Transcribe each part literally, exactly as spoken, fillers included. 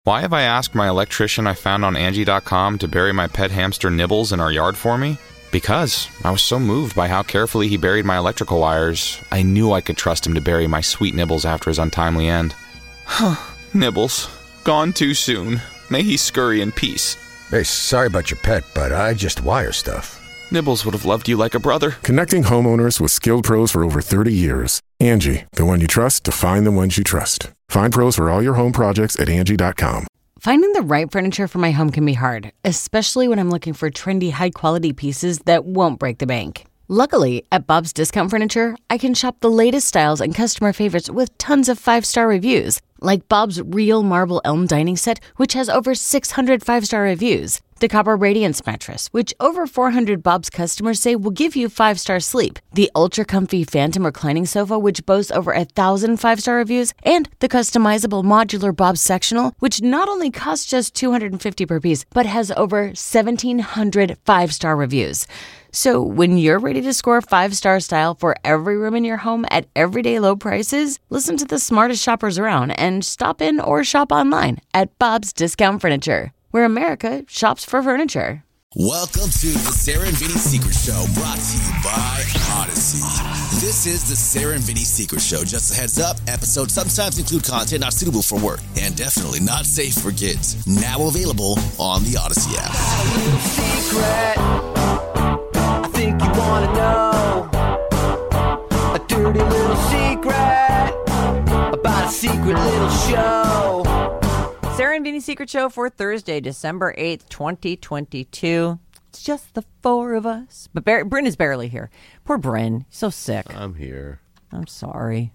Why have I asked my electrician I found on Angie dot com to bury my pet hamster Nibbles in our yard for me? Because I was so moved by how carefully he buried my electrical wires, I knew I could trust him to bury my sweet Nibbles after his untimely end. Nibbles, gone too soon. May he scurry in peace. Hey, sorry about your pet, but I just wire stuff. Nibbles would have loved you like a brother. Connecting homeowners with skilled pros for over thirty years. Angie, the one you trust to find the ones you trust. Find pros for all your home projects at Angie dot com. Finding the right furniture for my home can be hard, especially when I'm looking for trendy, high-quality pieces that won't break the bank. Luckily, at Bob's Discount Furniture, I can shop the latest styles and customer favorites with tons of five-star reviews, like Bob's Real Marble Elm Dining Set, which has over six hundred five-star reviews. The Copper Radiance Mattress, which over four hundred Bob's customers say will give you five-star sleep. The Ultra Comfy Phantom Reclining Sofa, which boasts over one thousand five-star reviews. And the customizable modular Bob's Sectional, which not only costs just two hundred fifty dollars per piece, but has over seventeen hundred five-star reviews. So when you're ready to score five-star style for every room in your home at everyday low prices, listen to the smartest shoppers around and stop in or shop online at Bob's Discount Furniture, where America shops for furniture. Welcome to the Sarah and Vinny Secret Show, brought to you by Odyssey. This is the Sarah and Vinny Secret Show. Just a heads up, episodes sometimes include content not suitable for work and definitely not safe for kids. Now available on the Odyssey app. Secret, I think you want to know a dirty little secret about a secret little show. Sarah and Vinny Secret Show for Thursday, December eighth, twenty twenty-two. It's just the four of us. But Bar- Bryn is barely here. Poor Bryn. He's so sick. I'm here. I'm sorry.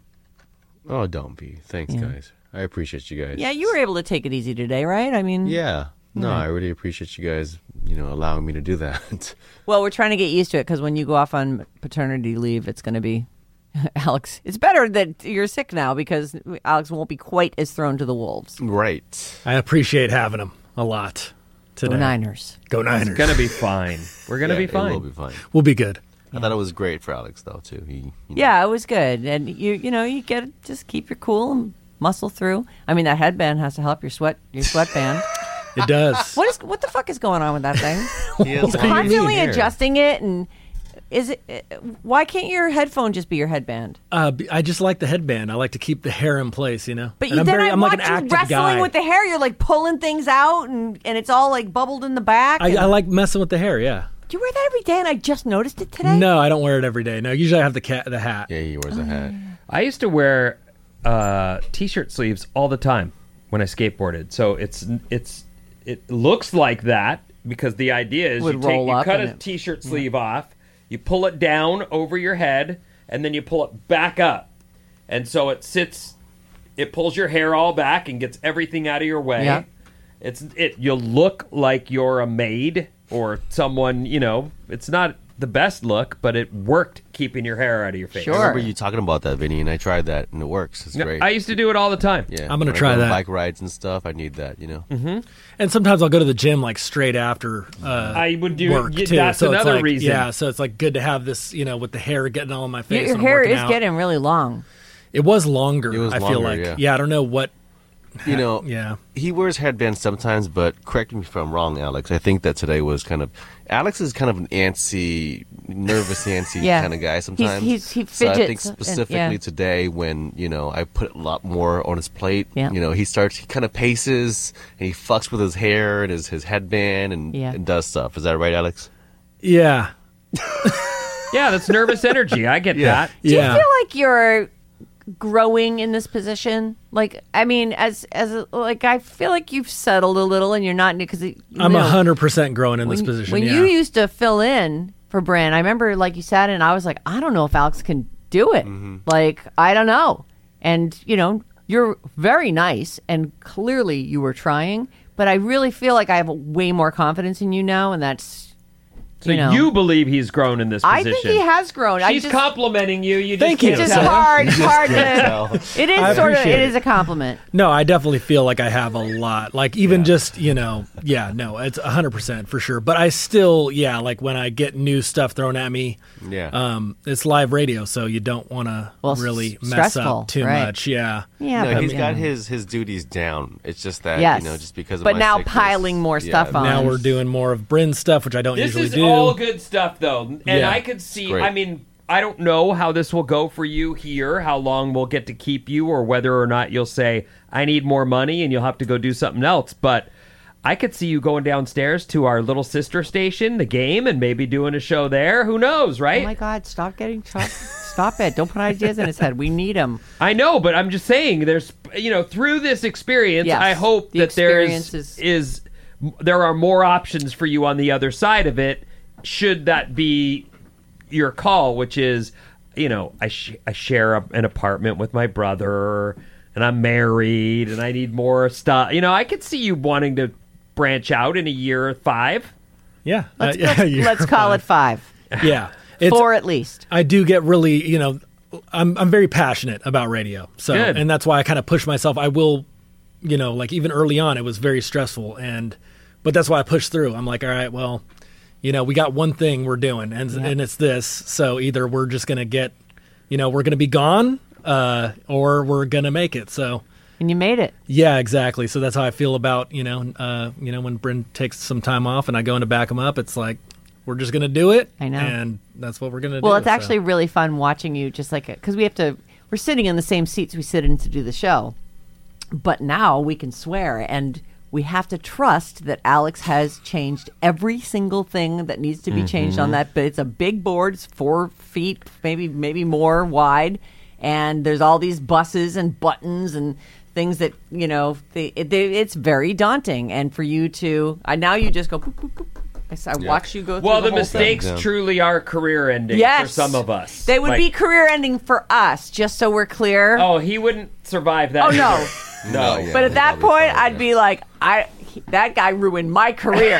Oh, don't be. Thanks, Yeah. guys. I appreciate you guys. Yeah, you were able to take it easy today, right? I mean... Yeah. No, Yeah. I really appreciate you guys, you know, allowing me to do that. Well, we're trying to get used to it because when you go off on paternity leave, it's going to be... Alex, it's better that you're sick now because Alex won't be quite as thrown to the wolves. Right. I appreciate having him a lot today. Go Niners. Go Niners. It's going to be fine. We're going to Yeah, be fine. It will be fine. We'll be good. I thought it was great for Alex, though, too. He, you know. Yeah, it was good. And you you know, you get just keep your cool and muscle through. I mean, that headband has to help your sweat your sweatband. It does. What is what the fuck is going on with that thing? He has He's long constantly hair. adjusting it, and is it? Why can't your headphone just be your headband? Uh, I just like the headband. I like to keep the hair in place, you know. But And you, I'm then very, I I'm like watch an you active wrestling guy. with the hair. You're like pulling things out, and, and it's all like bubbled in the back. I, and- I like messing with the hair. Yeah. Do you wear that every day? And I just noticed it today. No, I don't wear it every day. No, usually I have the cat, the hat. Yeah, he wears a hat. I used to wear uh, t-shirt sleeves all the time when I skateboarded. So it's it's it looks like that because the idea is Would you take roll you up cut and a it- t-shirt sleeve off, you pull it down over your head, and then you pull it back up, and so it sits. It pulls your hair all back and gets everything out of your way. Yeah. It's it. You look like you're a maid or someone. You know, it's not the best look, but it worked keeping your hair out of your face. Sure. I remember you talking about that, Vinny, and I tried that, and it works. It's No, great. I used to do it all the time. yeah, I'm gonna when I try go on that. Bike rides and stuff. I need that, you know. Mm-hmm. And sometimes I'll go to the gym like straight after uh, I would do. work yeah, too. That's so it's another like, reason. Yeah, so it's like good to have this, you know, with the hair getting all in my Your, face. your when I'm hair working is out. getting really long. It was longer. It was I feel longer, like. yeah. I don't know what. You know, Yeah. he wears headbands sometimes, but correct me if I'm wrong, Alex. I think that today was kind of Alex is kind of an antsy, nervous, antsy Yeah. kind of guy sometimes. He's- he so I think fidgets and- specifically yeah. today, when you know I put a lot more on his plate. Yeah. You know, he starts, he kind of paces and he fucks with his hair and his his headband and, Yeah. and does stuff. Is that right, Alex? Yeah. Yeah, that's nervous energy. I get Yeah. that. Do Yeah. you feel like you're growing in this position? Like, I mean, as as a, like, I feel like you've settled a little, and you're not because I'm a hundred percent growing in this when, position. When yeah. you used to fill in for Bryn, I remember like you sat in, I was like, I don't know if Alex can do it. Mm-hmm. Like, I don't know. And you know, you're very nice, and clearly you were trying. But I really feel like I have way more confidence in you now, and that's. So you, you, know. believe he's grown in this I position? think he has grown. I She's just, complimenting you. You Thank just you. It's can't just tell. hard. It's hard tell. to. It is I sort of. appreciate It it. is a compliment. No, I definitely feel like I have a lot. Like even just, you know, yeah, no, it's a hundred percent for sure. But I still, yeah, like when I get new stuff thrown at me, Yeah. um, it's live radio, so you don't want to Well, really s- mess stressful, up too right. much. Yeah. Yeah, no, but, he's you got know. his his duties down. It's just that Yes. you know, just because of But my now sickness, piling more yeah. stuff on. Now we're doing more of Bryn's stuff, which I don't This usually is do. all good stuff, though. And Yeah. I could see, great. I mean, I don't know how this will go for you here, how long we'll get to keep you, or whether or not you'll say, I need more money, and you'll have to go do something else. But I could see you going downstairs to our little sister station, The Game, and maybe doing a show there. Who knows, right? Oh my God! Stop getting stop, stop it! Don't put ideas in his head. We need him. I know, but I'm just saying, there's, you know, through this experience, Yes, I hope the that there experience is, is- is there are more options for you on the other side of it. Should that be your call, which is, you know, I sh- I share a, an apartment with my brother, and I'm married, and I need more stuff. You know, I could see you wanting to branch out in a year or five. Yeah. Let's, Uh, yeah, let's, you're let's call fine. it five. Yeah. It's, Four at least. I do get really, you know, I'm I'm very passionate about radio. So, Good. and that's why I kind of push myself. I will, you know, like even early on, it was very stressful, and but that's why I pushed through. I'm like, all right, well, you know, we got one thing we're doing, and and it's this. So either we're just gonna get, you know, we're gonna be gone, uh, or we're gonna make it. So. And you made it. Yeah, exactly. So that's how I feel about, you know, uh, you know, when Bryn takes some time off and I go in to back him up, it's like, we're just going to do it. I know. And that's what we're going to do. Well, it's so. actually really fun watching you just like it. Because we have to, we're sitting in the same seats we sit in to do the show. But now we can swear. And we have to trust that Alex has changed every single thing that needs to be changed on that. But it's a big board. It's four feet, maybe maybe more wide. And there's all these buses and buttons and things that, you know, they, it, they, it's very daunting. And for you to, I now you just go, poop, poop, poop. I, s- I watch you go through Well, the, the, whole mistakes thing. truly are career ending Yes. for some of us. They would Like, be career ending for us, just so we're clear. Oh, he wouldn't survive that. Oh, no. either. No, no. yeah. but at that that'll be point, fine, I'd yeah. be like, I he- that guy ruined my career.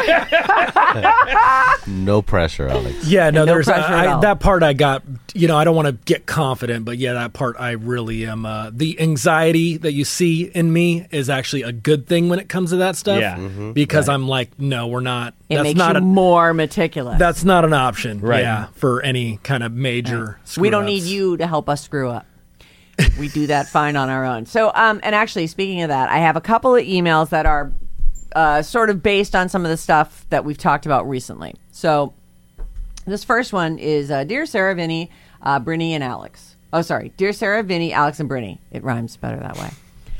No pressure, Alex. Yeah, no, no there's pressure at I, all. that part I got, you know, I don't want to get confident, but yeah, that part I really am. Uh, the anxiety that you see in me is actually a good thing when it comes to that stuff. Yeah. Mm-hmm. Because I'm like, no, we're not. It that's makes not you a, more meticulous. That's not an option. Right. Yeah, for any kind of major. we don't screw-ups. need you to help us screw up. We do that fine on our own. So, um, and actually, speaking of that, I have a couple of emails that are uh, sort of based on some of the stuff that we've talked about recently. So, this first one is uh, Dear Sarah, Vinny, uh, Brinny, and Alex. Oh, sorry. Dear Sarah, Vinny, Alex, and Brinny. It rhymes better that way.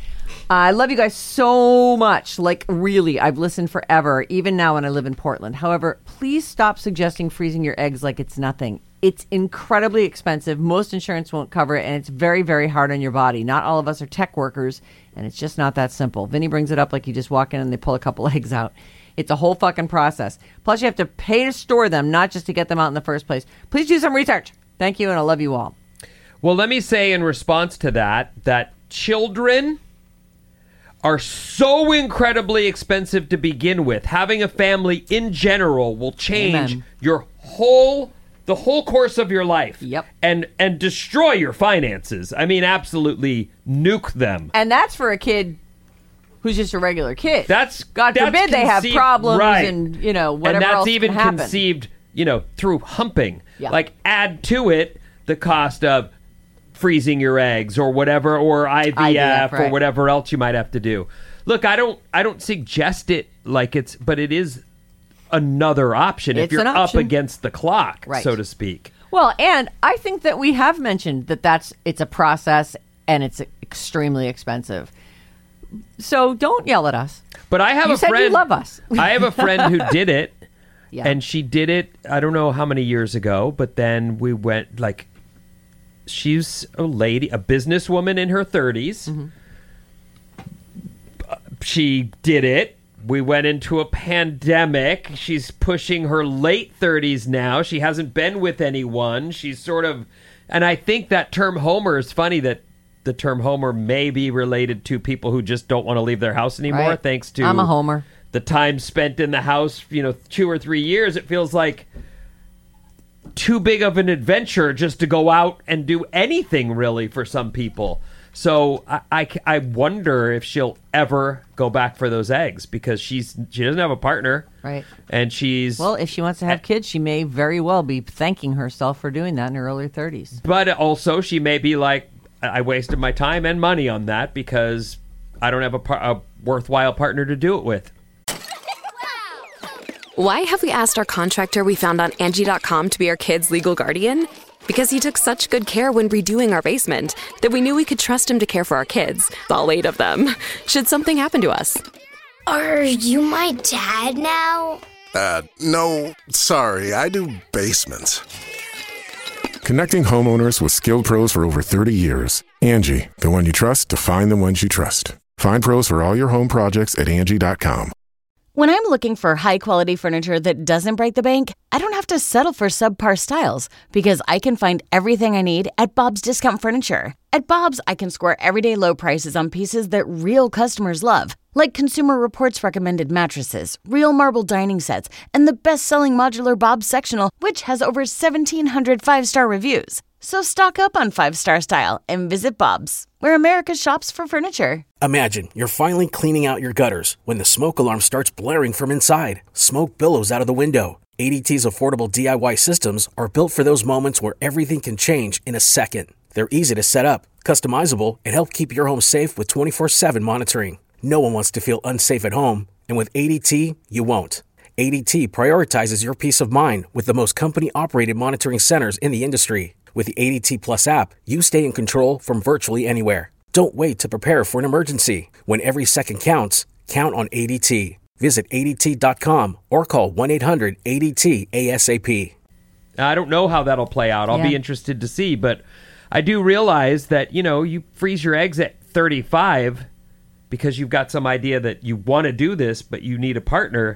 I love you guys so much. Like, really, I've listened forever, even now when I live in Portland. However, please stop suggesting freezing your eggs like it's nothing. It's incredibly expensive. Most insurance won't cover it, and it's very, very hard on your body. Not all of us are tech workers, and it's just not that simple. Vinny brings it up like you just walk in and they pull a couple eggs out. It's a whole fucking process. Plus, you have to pay to store them, not just to get them out in the first place. Please do some research. Thank you, and I love you all. Well, let me say in response to that, that children are so incredibly expensive to begin with. Having a family in general will change Amen. your whole the whole course of your life. Yep. And and destroy your finances. I mean, absolutely nuke them. And that's for a kid who's just a regular kid. That's God that's forbid they have conceived- problems right. and, you know, whatever And that's else even can happen. conceived, you know, through humping. Yeah. Like, add to it the cost of freezing your eggs or whatever, or I V F, I V F, or right. whatever else you might have to do. Look, I don't I don't suggest it like it's, but it is another option if It's you're an up option. against the clock, Right. so to speak. Well, and I think that we have mentioned that that's it's a process and it's extremely expensive. So don't yell at us. But I have You a said you friend. love us. I have a friend who did it, Yeah. and she did it. I don't know how many years ago, but then we went like. She's a lady, a businesswoman in her thirties. Mm-hmm. She did it. We went into a pandemic. She's pushing her late thirties now. She hasn't been with anyone. She's sort of, and I think that term homer is funny that the term homer may be related to people who just don't want to leave their house anymore, Right. thanks to I'm a homer. the time spent in the house, you know, two or three years. It feels like too big of an adventure just to go out and do anything really for some people. So I, I, I wonder if she'll ever go back for those eggs because she's she doesn't have a partner, Right. and she's Well, if she wants to have kids, she may very well be thanking herself for doing that in her early thirties. but also she may be like, I wasted my time and money on that because I don't have a, par- a worthwhile partner to do it with. Why have we asked our contractor we found on Angie dot com to be our kid's legal guardian? Because he took such good care when redoing our basement that we knew we could trust him to care for our kids, all eight of them, should something happen to us. Are you my dad now? Uh, no, sorry, I do basements. Connecting homeowners with skilled pros for over thirty years. Angie, the one you trust to find the ones you trust. Find pros for all your home projects at Angie dot com. When I'm looking for high-quality furniture that doesn't break the bank, I don't have to settle for subpar styles because I can find everything I need at Bob's Discount Furniture. At Bob's, I can score everyday low prices on pieces that real customers love, like Consumer Reports recommended mattresses, real marble dining sets, and the best-selling modular Bob's Sectional, which has over seventeen hundred five-star reviews. So stock up on five-star style and visit Bob's, where America shops for furniture. Imagine you're finally cleaning out your gutters when the smoke alarm starts blaring from inside. Smoke billows out of the window. A D T's affordable D I Y systems are built for those moments where everything can change in a second. They're easy to set up, customizable, and help keep your home safe with twenty-four seven monitoring. No one wants to feel unsafe at home, and with A D T, you won't. A D T prioritizes your peace of mind with the most company-operated monitoring centers in the industry. With the A D T Plus app, you stay in control from virtually anywhere. Don't wait to prepare for an emergency. When every second counts, count on A D T. Visit A D T dot com or call one eight hundred A D T A S A P. I don't know how that'll play out. I'll Yeah. be interested to see, but I do realize that, you know, you freeze your eggs at thirty-five because you've got some idea that you want to do this, but you need a partner.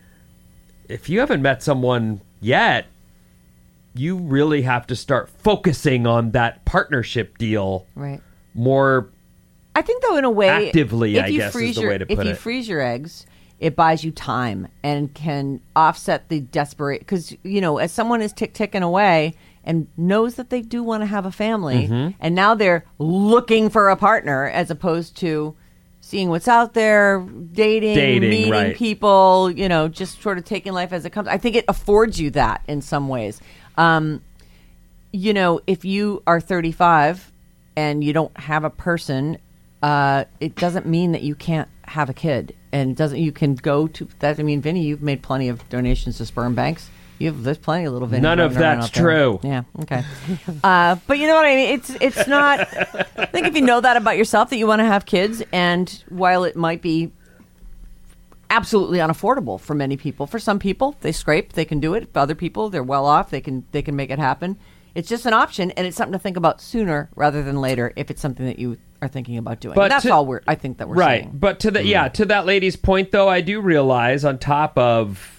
If you haven't met someone yet, you really have to start focusing on that partnership deal Right. more. I think, though, in a way, actively, if I you guess, is freeze the your, way to if put you it. freeze your eggs, it buys you time and can offset the desperate. Because, you know, as someone is tick ticking away and knows that they do want to have a family, Mhm. and now they're looking for a partner as opposed to seeing what's out there, dating, Dating, meeting right. people, you know, just sort of taking life as it comes. I think it affords you that in some ways. Um, you know, if you are thirty-five and you don't have a person, uh, it doesn't mean that you can't have a kid. And it doesn't, you can go to that. I mean, Vinny, you've made plenty of donations to sperm banks. You've, there's plenty of little Vinny. None of running around that's out there. true. Yeah. Okay. uh, but you know what I mean? It's, it's not, I think if you know that about yourself, that you want to have kids, and while it might be absolutely unaffordable for many people, for some people, they scrape, they can do it. For other people, they're well off, they can, they can make it happen. It's just an option, and it's something to think about sooner rather than later if it's something that you are thinking about doing. But That's to- all we're, I think that we're right. saying. But to the yeah, to that lady's point, though, I do realize on top of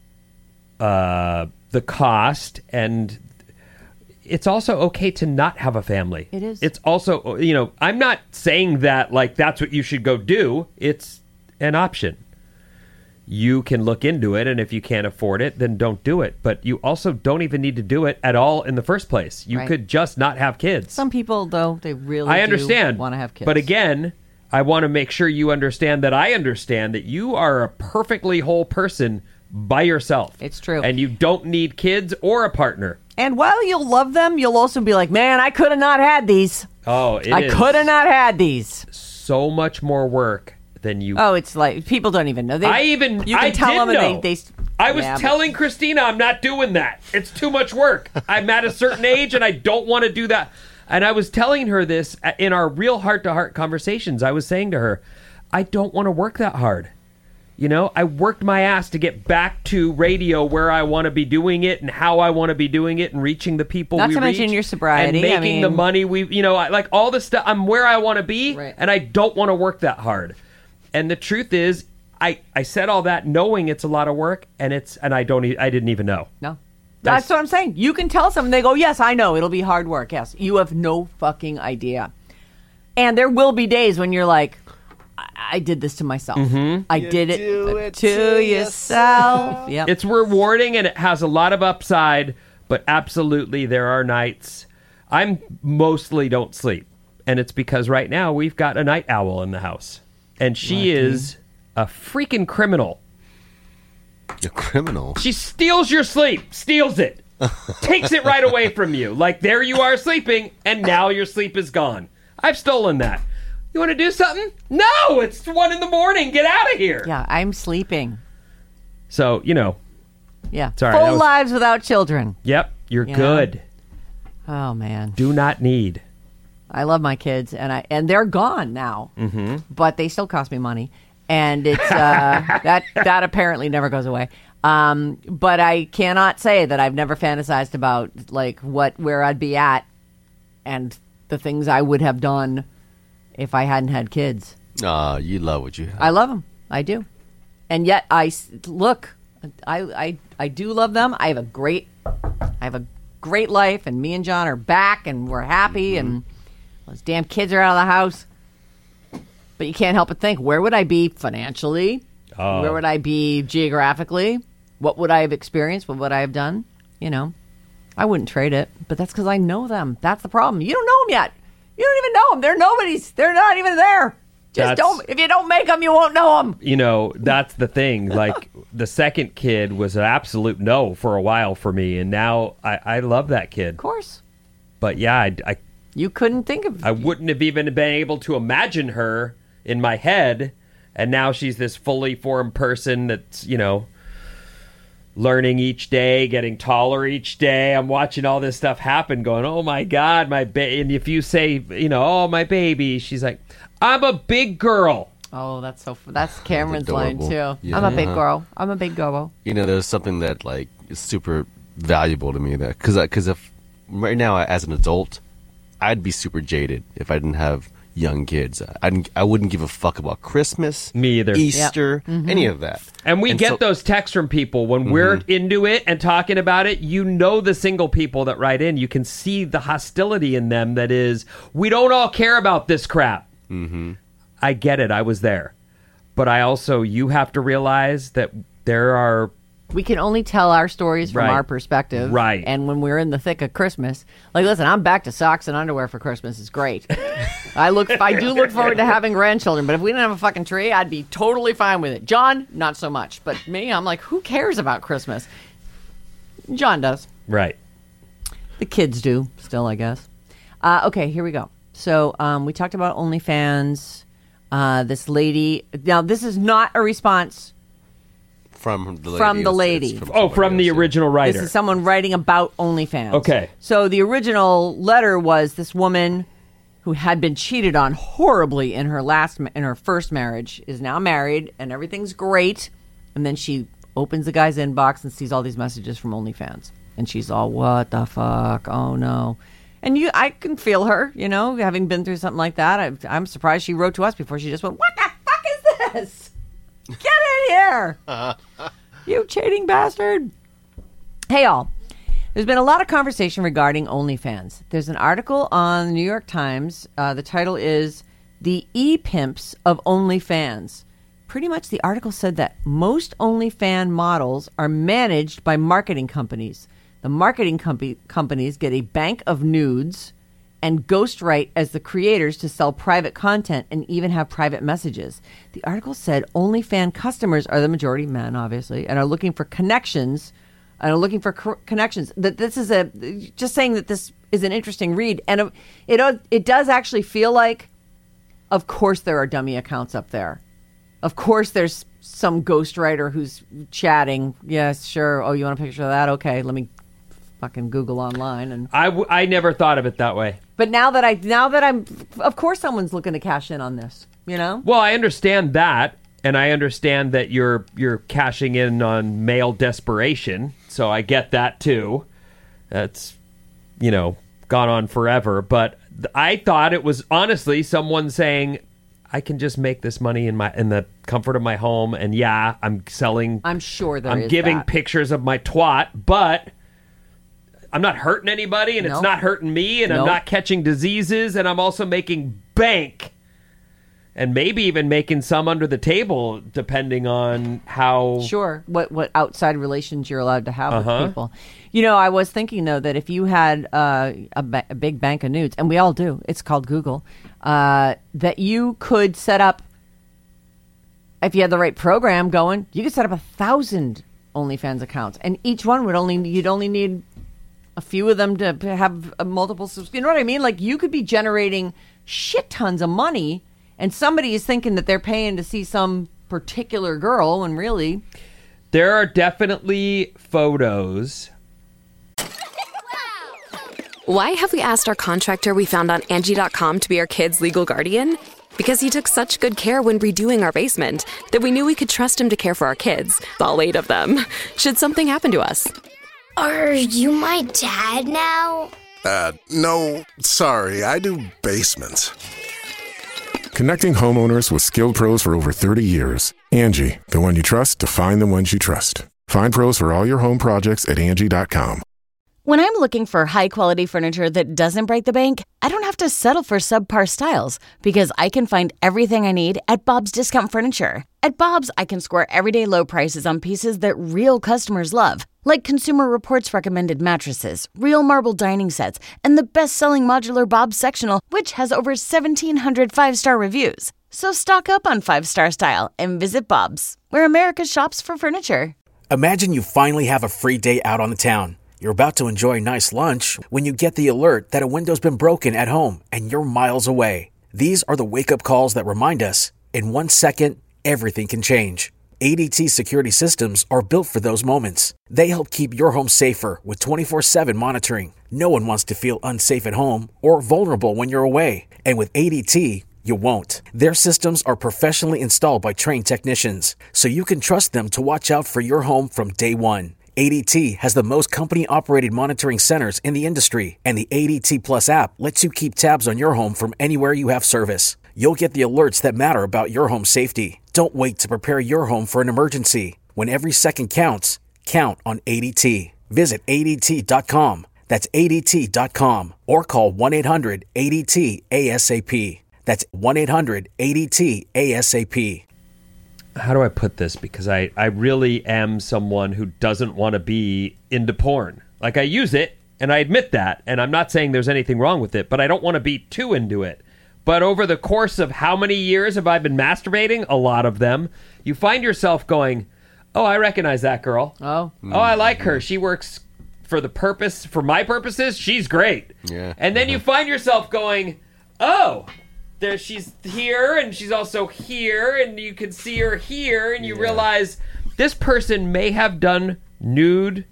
uh, the cost, and it's also okay to not have a family. It is. It's also, you know, I'm not saying that like that's what you should go do. It's an option. You can look into it, and if you can't afford it, then don't do it. But you also don't even need to do it at all in the first place. You Right. could just not have kids. Some people, though, they really I do understand. want to have kids. But again, I want to make sure you understand that I understand that you are a perfectly whole person by yourself. It's true. And you don't need kids or a partner. And while you'll love them, you'll also be like, man, I could have not had these. Oh, it I is could have not had these. so much more work than you. Oh, it's like people don't even know. They, I even you can I tell did them, know. and they. they I was yeah, but- telling Christina I'm not doing that. It's too much work. I'm at a certain age and I don't want to do that. And I was telling her this in our real heart-to-heart conversations. I was saying to her, I don't want to work that hard. You know, I worked my ass to get back to radio where I want to be doing it and how I want to be doing it and reaching the people Not we to reach mention your sobriety, and I making the mean- money we, you know, I, like all the stuff. I'm where I want to be, Right. and I don't want to work that hard. And the truth is, I, I said all that knowing it's a lot of work, and it's and I don't e- I didn't even know. No. That's- That's what I'm saying. You can tell someone, they go, yes, I know, it'll be hard work. Yes. You have no fucking idea. And there will be days when you're like, I, I did this to myself. Mhm. I did it, to, yourself. Yep. It's rewarding and it has a lot of upside, but absolutely there are nights I'm mostly don't sleep. And it's because right now we've got a night owl in the house. And she Lucky. is a freaking criminal. A criminal? She steals your sleep, steals it, takes it right away from you. Like there you are sleeping, and now your sleep is gone. I've stolen that. You want to do something? No, it's one in the morning. Get out of here. Yeah, I'm sleeping. So, you know. Yeah. Sorry, Full was, lives without children. Yep, you're You good. know? Oh, man. Do not need. I love my kids, and I and they're gone now, mm-hmm. but they still cost me money, and it's uh, that that apparently never goes away. Um, but I cannot say that I've never fantasized about like what where I'd be at, and the things I would have done if I hadn't had kids. Ah, uh, you love what you have. I love them, I do, and yet I look, I I I do love them. I have a great, I have a great life, and me and John are back, and we're happy, mm-hmm. and those damn kids are out of the house. But you can't help but think, where would I be financially? Oh. Where would I be geographically? What would I have experienced? What would I have done? You know, I wouldn't trade it. But that's because I know them. That's the problem. You don't know them yet. You don't even know them. They're nobody's. They're not even there. Just That's, don't. If you don't make them, you won't know them. You know, that's the thing. Like, the second kid was an absolute no for a while for me. And now I, I love that kid. Of course. But yeah, I... I You couldn't think of... I wouldn't have even been able to imagine her in my head, and now she's this fully formed person that's, you know, learning each day, getting taller each day. I'm watching all this stuff happen, going, oh my God, my baby. And if you say, you know, oh, my baby, she's like, I'm a big girl. Oh, that's so... That's Cameron's That's line, too. Yeah. I'm a big girl. I'm a big girl. You know, there's something that, like, is super valuable to me, that because because if right now, as an adult, I'd be super jaded if I didn't have young kids. I didn't, I wouldn't give a fuck about Christmas, me either, Easter, yep. mm-hmm. any of that. And we and get so, those texts from people when mm-hmm. we're into it and talking about it. You know, the single people that write in, you can see the hostility in them. That is, we don't all care about this crap. Mm-hmm. I get it. I was there, but I also, you have to realize that there are. We can only tell our stories from right. our perspective. Right. And when we're in the thick of Christmas, like, listen, I'm back to socks and underwear for Christmas. It's great. I look, I do look forward to having grandchildren, but if we didn't have a fucking tree, I'd be totally fine with it. John, not so much. But me, I'm like, who cares about Christmas? John does. Right. The kids do, still, I guess. Uh, okay, here we go. So um, we talked about OnlyFans. Uh, this lady. Now, this is not a response From the lady. From the lady. From oh, from the original writer. This is someone writing about OnlyFans. Okay. So the original letter was this woman who had been cheated on horribly in her last, in her first marriage, is now married, and everything's great. And then she opens the guy's inbox and sees all these messages from OnlyFans, and she's all, "What the fuck? Oh no!" And you, I can feel her, you know, having been through something like that. I, I'm surprised she wrote to us before she just went, "What the fuck is this? Get in here, you cheating bastard." Hey, all. There's been a lot of conversation regarding OnlyFans. There's an article on the New York Times. Uh, the title is "The E-Pimps of OnlyFans." Pretty much the article said that most OnlyFans models are managed by marketing companies. The marketing com- companies get a bank of nudes and ghostwrite as the creators to sell private content and even have private messages. The article said OnlyFans customers are the majority men, obviously, and are looking for connections and are looking for co- connections. That this is a just saying that this is an interesting read, and it it, it does actually feel like, of course, there are dummy accounts up there. Of course, there's some ghostwriter who's chatting. Yes, sure. Oh, you want a picture of that? Okay, let me fucking Google online. And I, w- I never thought of it that way. But now that I now that I'm, of course, someone's looking to cash in on this. You know. Well, I understand that, and I understand that you're you're cashing in on male desperation. So I get that too. That's, you know, gone on forever. But I thought it was honestly someone saying, I can just make this money in my in the comfort of my home, and yeah, I'm selling. I'm sure there I'm is giving that. pictures of my twat, but I'm not hurting anybody, and Nope. it's not hurting me, and Nope. I'm not catching diseases, and I'm also making bank, and maybe even making some under the table, depending on how. Sure, what what outside relations you're allowed to have Uh-huh. with people. You know, I was thinking though that if you had uh, a, ba- a big bank of nudes, and we all do, it's called Google. Uh, that you could set up, if you had the right program going, you could set up a thousand OnlyFans accounts, and each one would only you'd only need a few of them to have a multiple. You know what I mean? Like you could be generating shit tons of money, and somebody is thinking that they're paying to see some particular girl, when really... There are definitely photos. Why have we asked our contractor we found on Angie dot com to be our kids' legal guardian? Because he took such good care when redoing our basement that we knew we could trust him to care for our kids, all eight of them, should something happen to us. Are you my dad now? Uh, no, sorry, I do basements. Connecting homeowners with skilled pros for over thirty years. Angie, the one you trust to find the ones you trust. Find pros for all your home projects at Angie dot com. When I'm looking for high-quality furniture that doesn't break the bank, I don't have to settle for subpar styles because I can find everything I need at Bob's Discount Furniture. At Bob's, I can score everyday low prices on pieces that real customers love, like Consumer Reports recommended mattresses, real marble dining sets, and the best-selling modular Bob's sectional, which has over seventeen hundred five-star reviews. So stock up on five-star style and visit Bob's, where America shops for furniture. Imagine you finally have a free day out on the town. You're about to enjoy a nice lunch when you get the alert that a window's been broken at home and you're miles away. These are the wake-up calls that remind us, in one second, everything can change. A D T security systems are built for those moments. They help keep your home safer with twenty-four seven monitoring. No one wants to feel unsafe at home or vulnerable when you're away. And with A D T, you won't. Their systems are professionally installed by trained technicians, so you can trust them to watch out for your home from day one. A D T has the most company-operated monitoring centers in the industry, and the A D T Plus app lets you keep tabs on your home from anywhere you have service. You'll get the alerts that matter about your home safety. Don't wait to prepare your home for an emergency. When every second counts, count on A D T. Visit A D T dot com. That's A D T dot com. Or call one eight hundred A D T A S A P. That's one eight hundred A D T A S A P. How do I put this? Because I, I really am someone who doesn't want to be into porn. Like, I use it, and I admit that, and I'm not saying there's anything wrong with it, but I don't want to be too into it. But over the course of how many years have I been masturbating? A lot of them. You find yourself going, oh, I recognize that girl. Oh. Oh, I like her. She works for the purpose, for my purposes, she's great. Yeah. And then you find yourself going, oh, there she's here, and she's also here, and you can see her here, and you Yeah. realize this person may have done nude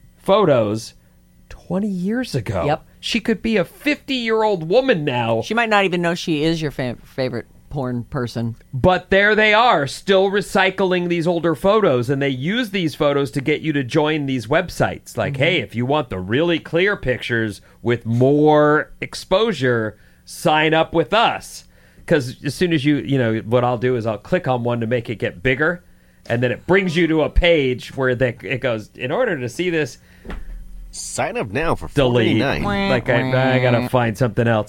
photos twenty years ago. Yep. She could be a fifty-year-old woman now. She might not even know she is your fa- favorite porn person. But there they are, still recycling these older photos, and they use these photos to get you to join these websites. Like, Mm-hmm. hey, if you want the really clear pictures with more exposure, sign up with us. Because as soon as you, you know, what I'll do is I'll click on one to make it get bigger, and then it brings you to a page where they, it goes, in order to see this, sign up now for delete. forty-nine. Like, I, I gotta find something else.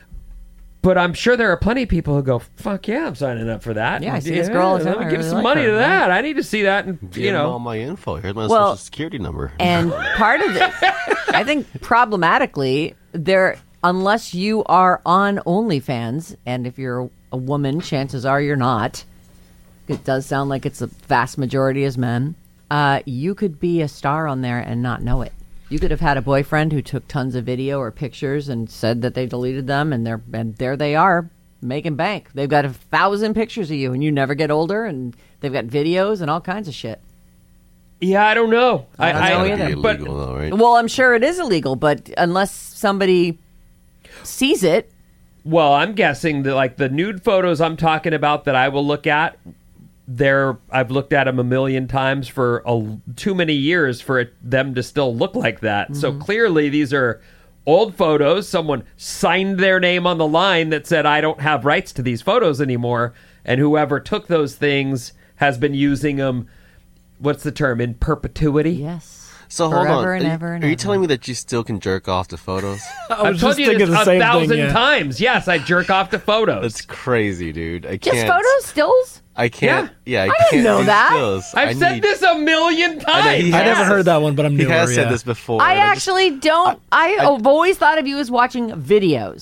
But I'm sure there are plenty of people who go, fuck yeah, I'm signing up for that. Yeah, I see this girl all the let time. me I give really some like money her, to right? that. I need to see that. And, Give you them know, all my info. Here's my Well, social security number. And part of it, I think problematically, there, unless you are on OnlyFans, and if you're a woman, chances are you're not. It does sound like it's a vast majority is men. Uh, you could be a star on there and not know it. You could have had a boyfriend who took tons of video or pictures and said that they deleted them, and they're and there they are making bank. They've got a thousand pictures of you, and you never get older, and they've got videos and all kinds of shit. yeah, I don't know. I don't know That'd be either. But illegal, though, right? Well, I'm sure it is illegal, but unless somebody sees it, well, I'm guessing that like the nude photos I'm talking about that I will look at, they're I've looked at them a million times for a, too many years for it, them to still look like that. Mm-hmm. So clearly these are old photos. Someone signed their name on the line that said, I don't have rights to these photos anymore. And whoever took those things has been using them, what's the term, in perpetuity? yes. So hold Forever on. and are, ever and are you ever. telling me that you still can jerk off to photos? I I've was told just you thinking this the a same thousand thing. Yeah. times. Yes, I jerk off to photos. That's crazy, dude. I Just can't. photos, stills? I can't. Yeah, I, I can't didn't know do that. stills. I've I said need- this a million I know, times. he I has. never heard that one, but I'm He newer. has said yeah. this before. I and just- actually don't. I, have always thought of you as watching videos.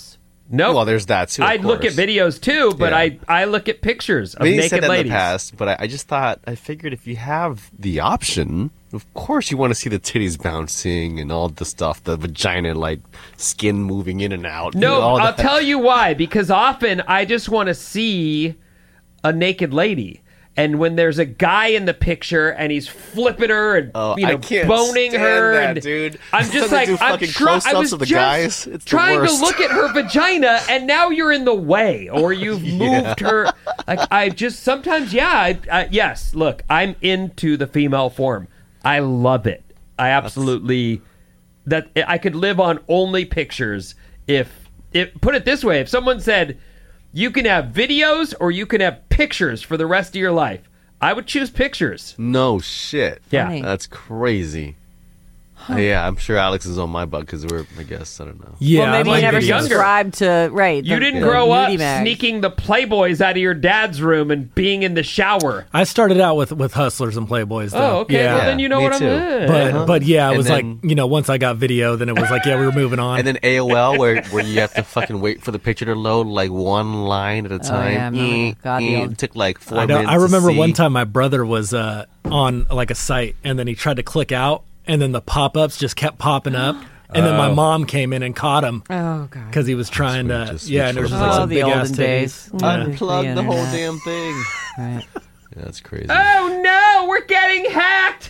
Nope. Well, there's that too. of I'd look at course. videos too, but Yeah. I I look at pictures of I mean, you naked said that ladies. in the past, but I, I just thought I figured if you have the option, of course you want to see the titties bouncing and all the stuff, the vagina like skin moving in and out. you No, know, all I'll that. tell you why. Because often I just want to see a naked lady. And when there's a guy in the picture and he's flipping her and Oh, you know I can't boning stand her, that, and dude. I'm just Sometimes like they do I'm fucking try- I close-ups was of the just guys. It's the trying to worst. look at her vagina, and now you're in the way, or you've moved her. Like I just sometimes, yeah, I, I, yes. Look, I'm into the female form. I love it. I absolutely that I could live on only pictures. If it put it this way, if someone said you can have videos or you can have pictures for the rest of your life, I would choose pictures. No shit. Yeah. Funny. That's crazy. Yeah, I'm sure Alex is on my butt because we're, I guess, I don't know. Yeah, well, maybe I you like never videos. subscribed to right. You the- didn't the grow up nudie mags. sneaking the Playboys out of your dad's room and being in the shower. I started out with, with Hustlers and Playboys. Though. Oh, okay. Yeah. Well, then you know me what too. I'm But in. but yeah, it And was then- like, you know, once I got video, then it was like, yeah, we were moving on. And then A O L, where where you have to fucking wait for the picture to load, like one line at a time. Oh, yeah, I remember. Eh, God, the eh, old- it took like four I, know, minutes. I remember to one see. time my brother was uh, on like a site, and then he tried to click out, and then the pop-ups just kept popping up. And then my Oh. mom came in and caught him Oh god. because he was trying Sweet, to. just Yeah, switch and there was for just like Oh, some the big olden ass days. titties. Yeah. Yeah. Unplug the whole internet. damn thing. Right. Yeah, that's crazy. Oh no, we're getting hacked!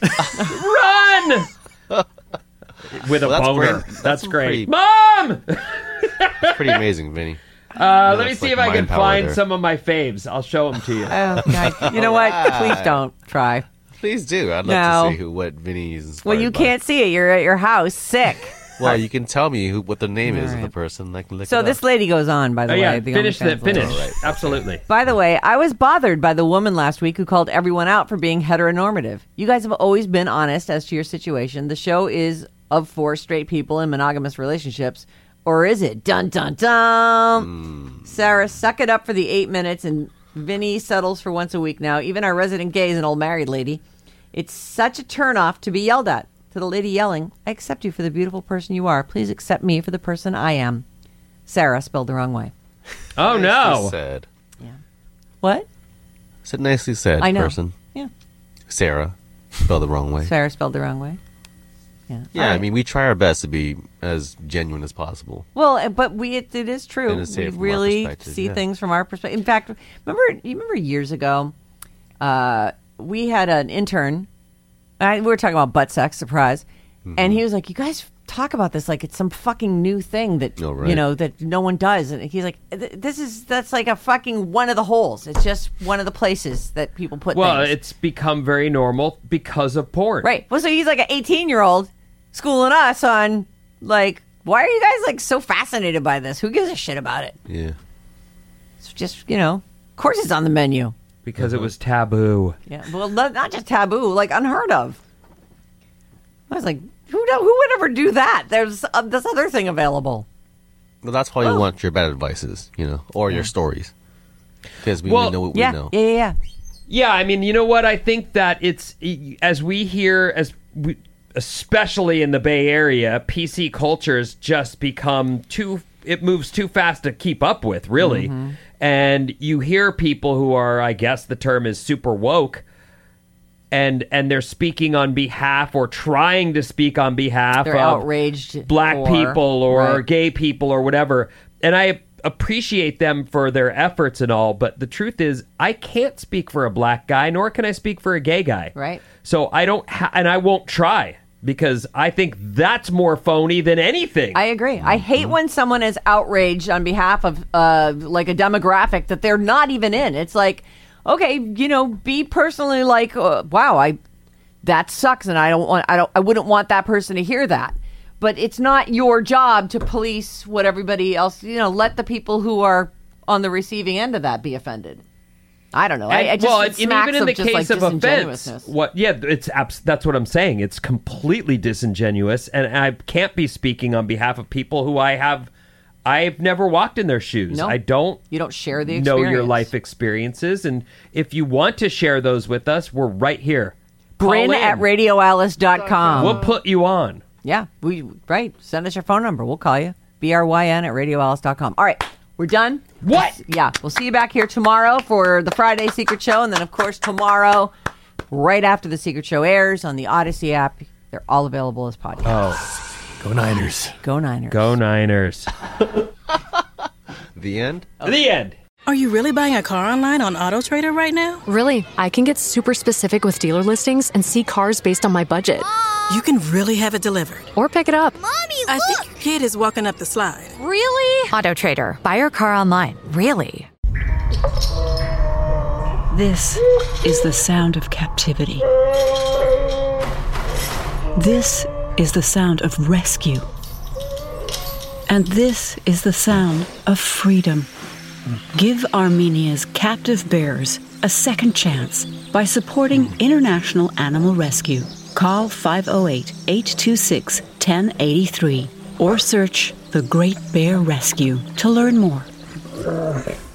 Run! With a Well, that's boner. great. That's, That's great. pretty- Mom! It's pretty amazing, Vinny. Uh, let me that's see like if I can mind power find there. some of my faves. I'll show them to you. Oh god. You know what? Please don't try. Please do. I'd love No. to see who what Vinny's. Well, you inspired by. can't see it. You're at your house, sick. Well, you can tell me who what the name is of Alright. the person. I can look So it this up. lady goes on, by the Oh way. yeah, the finish OnlyFans that. Finish. lady. All right. Absolutely. By the way, I was bothered by the woman last week who called everyone out for being heteronormative. You guys have always been honest as to your situation. The show is of four straight people in monogamous relationships. Or is it? Dun, dun, dun. Sarah, suck it up for the eight minutes, and Vinny settles for once a week now. Even our resident gay is an old married lady. It's such a turnoff to be yelled at. To the lady yelling, I accept you for the beautiful person you are. Please accept me for the person I am. Sarah, spelled the wrong way. Oh Nicely no. said. What? Said nicely said. I know. Person. Yeah. Sarah. Spelled the wrong way. Sarah spelled the wrong way. Yeah. Yeah, All I right. mean, we try our best to be as genuine as possible. Well, uh, but we it, it is true. And to say We it from our really perspective, see yeah. things from our perspective. In fact, remember you remember years ago, uh, we had an intern. I, we were talking about butt sex, surprise, Mm-hmm. and he was like, "You guys talk about this like it's some fucking new thing that Oh, right. you know that no one does." And he's like, "Th- "This is that's like a fucking one of the holes. It's just one of the places that people put Well, things." it's become very normal because of porn. Right. Well, so he's like an eighteen-year-old schooling us on, like, why are you guys, like, so fascinated by this? Who gives a shit about it? Yeah. It's just, you know, of course it's on the menu. Because it was taboo. Yeah. Well, not not just taboo, like, unheard of. I was like, who do, who would ever do that? There's uh, this other thing available. Well, that's why Oh. you want your bad advices, you know, or your stories. Because we, Well, we know what Yeah. we know. yeah, yeah, yeah. Yeah, I mean, you know what? I think that it's as we hear, as we, especially in the Bay Area, P C culture's just become too. It moves too fast to keep up with, really. Mm-hmm. And you hear people who are, I guess, the term is super woke, and and they're speaking on behalf or trying to speak on behalf They're of outraged. black for- people or right. gay people or whatever. And I appreciate them for their efforts and all, but the truth is I can't speak for a black guy, nor can I speak for a gay guy. Right. So I don't, ha- and I won't try because I think that's more phony than anything. I agree. I hate when someone is outraged on behalf of uh, like a demographic that they're not even in. It's like, okay, you know, be personally like, uh, wow, I that sucks, and I don't want, I don't, I wouldn't want that person to hear that. But it's not your job to police what everybody else. You know, let the people who are on the receiving end of that be offended. I don't know. I, And- I just well, it and smacks even in of the just, case like, of offense, disingenuousness. what? Yeah, it's abs- that's what I'm saying. It's completely disingenuous, and I can't be speaking on behalf of people who I have. I've never walked in their shoes. No. I don't. You don't share the know your experience. life experiences, and if you want to share those with us, we're right here. Call Bryn in. at radio alice dot com. We'll put you on. Yeah, we right. Send us your phone number. We'll call you. B R Y N at radio alice dot com. All right, we're done. What? Yeah, we'll see you back here tomorrow for the Friday Secret Show. And then, of course, tomorrow, right after the Secret Show airs on the Odyssey app, they're all available as podcasts. Oh, Go Niners. Go Niners. Go Niners. The end? Oh. The end. Are you really buying a car online on AutoTrader right now? Really, I can get super specific with dealer listings and see cars based on my budget. You can really have it delivered. Or pick it up. Mommy, I look! think your kid is walking up the slide. Really? AutoTrader. Buy your car online. Really? This is the sound of captivity. This is the sound of rescue. And this is the sound of freedom. Give Armenia's captive bears a second chance by supporting International Animal Rescue. Call five oh eight, eight two six, one oh eight three or search The Great Bear Rescue to learn more.